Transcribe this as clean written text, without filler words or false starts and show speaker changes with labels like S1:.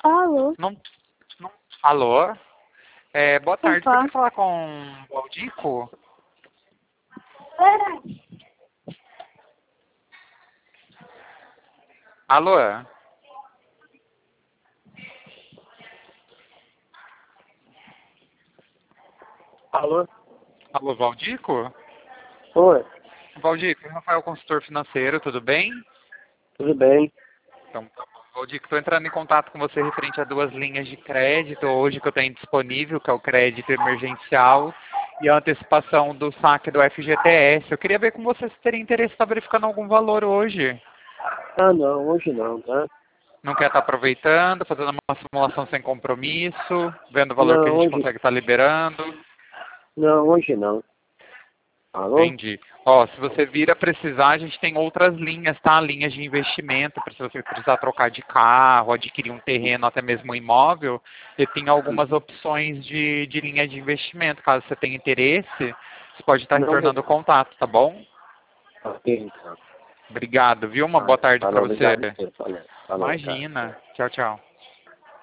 S1: Alô?
S2: Não, não. Alô? Boa
S1: Quem
S2: tarde.
S1: fala?
S2: Podia falar com o Valdico?
S1: Peraí.
S2: Alô?
S3: Alô?
S2: Alô, Valdico?
S3: Oi,
S2: Valdico, Rafael, consultor financeiro, tudo bem?
S3: tudo bem?
S2: Então, tá bom. Valdico, estou entrando em contato com você referente a duas linhas de crédito hoje que eu tenho disponível, que é o crédito emergencial e a antecipação do saque do FGTS. Eu queria ver com você se teria interesse em estar verificando algum valor hoje.
S3: Ah, não, hoje não, tá?
S2: Não quer estar aproveitando, fazendo uma simulação sem compromisso, vendo o valor que a
S3: Não,
S2: gente
S3: hoje
S2: consegue estar liberando.
S3: não, hoje não. Alô?
S2: Entendi. Ó, se você vir a precisar, a gente tem outras linhas, tá? Linhas de investimento, para se você precisar trocar de carro, adquirir um terreno, até mesmo um imóvel, e tem algumas opções de linha de investimento. Caso você tenha interesse, você pode estar
S3: Não,
S2: retornando o contato, tá bom?
S3: ok, então.
S2: Obrigado, viu? Uma boa tarde para
S3: Falou,
S2: você.
S3: obrigado. Falou, tchau.
S2: Imagina. Tchau, tchau.